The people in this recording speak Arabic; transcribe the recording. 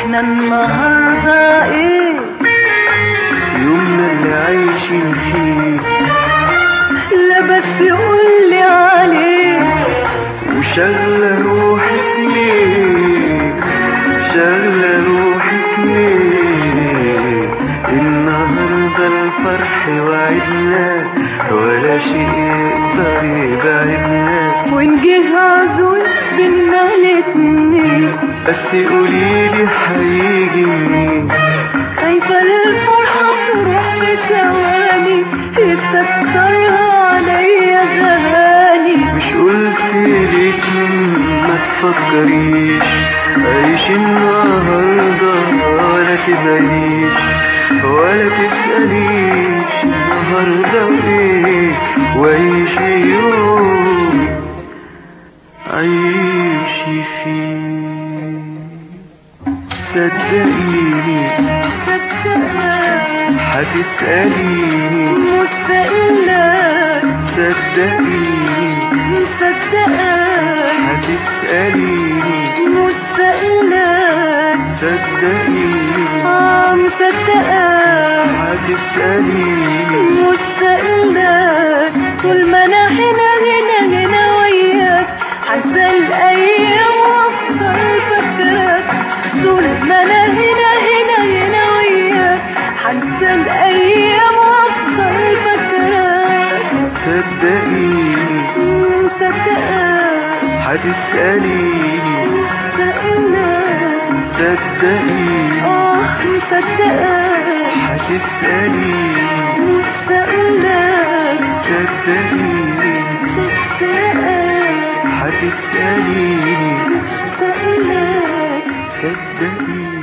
فرحنا النهارده ايه؟ يومنا اللي عايشين فيه. لا بس قولي عليه. وشغلة روحك ليه؟ شغلة روحك ليه؟ النهاردة الفرح وعدنا، ولا شيء يقدر يبعدنا. وإن جه عزول بينا الاتنين، بس قوليلي هيجي منين؟ خايفة الفرحة تروح بثواني، يستكترها عليا زماني. مش قلتلك ما تفكريش، عيش النهاردة ولا تبعديش، ولا تسأليش النهاردة ايه، وعيشي يوم عيشي فيه. صدقيني هتسأليني مستقلة، صدقيني هتسأليني مستقلة، صدقيني مصدقة، هتسأليني مستقلة. طول ما أنا هنا وياك، حاسة الأيام وأفضل فاكراك. طول ما أنا هنا وياك، حاسة الأيام وأفضل فاكراك. صدقيني مصدقة، هتسأليني مستقلة، صدقيني مصدقة، هتسأليني مستقلة، صدقيني مصدقة، هتسأليني مستقلة. صدقيني